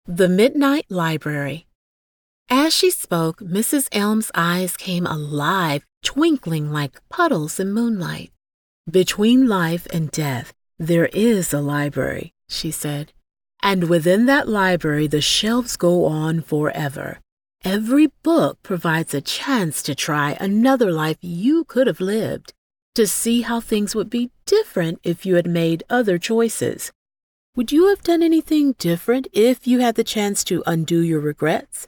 The Midnight Library. As she spoke, Mrs. Elm's eyes came alive, twinkling like puddles in moonlight. Between life and death, there is a library, she said. And within that library, the shelves go on forever. Every book provides a chance to try another life you could have lived, to see how things would be different if you had made other choices. Would you have done anything different if you had the chance to undo your regrets?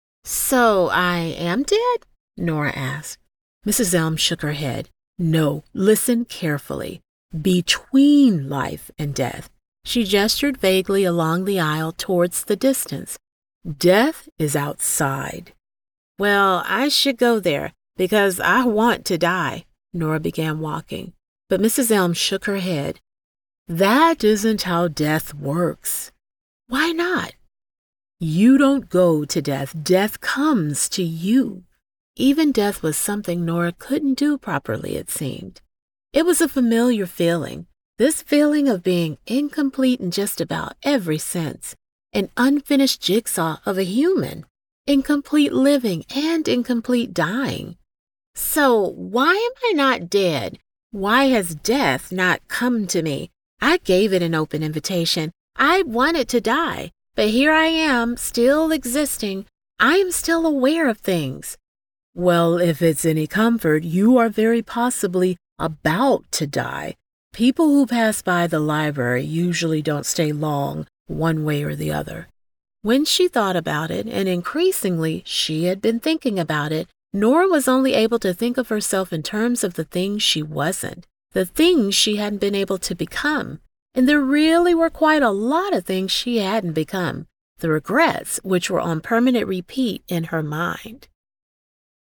So I am dead? Nora asked. Mrs. Elm shook her head. No, listen carefully. Between life and death. She gestured vaguely along the aisle towards the distance. Death is outside. Well, I should go there because I want to die. Nora began walking, but Mrs. Elm shook her head. That isn't how death works. Why not? You don't go to death. Death comes to you. Even death was something Nora couldn't do properly, it seemed. It was a familiar feeling, this feeling of being incomplete in just about every sense, an unfinished jigsaw of a human, incomplete living and incomplete dying. So why am I not dead? Why has death not come to me? I gave it an open invitation. I wanted to die, but here I am, still existing. I am still aware of things. Well, if it's any comfort, you are very possibly about to die. People who pass by the library usually don't stay long, one way or the other. When she thought about it, and increasingly she had been thinking about it, Nora was only able to think of herself in terms of the things she wasn't, the things she hadn't been able to become. And there really were quite a lot of things she hadn't become, the regrets which were on permanent repeat in her mind.